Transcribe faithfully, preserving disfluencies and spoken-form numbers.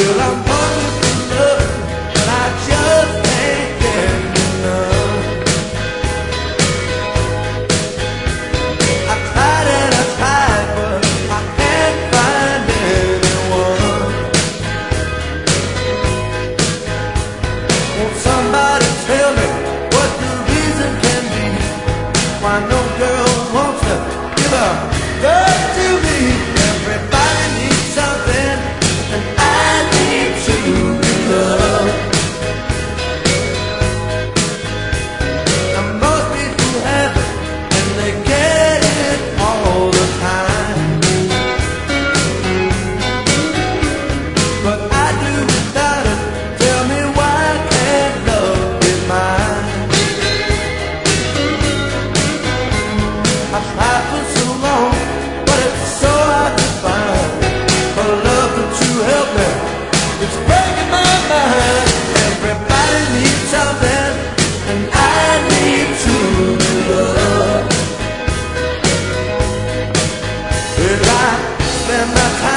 Why no girl wants to give a girl to me? Everybody needs something, and I need to be loved. And most people have it, and they get it all the time. But I do without it. Tell me why can't love be mine? I've tried for so long, but it's so hard to find a love that you help me. It's breaking my mind. Everybody needs something, and I need to be loved. Well, I spend my time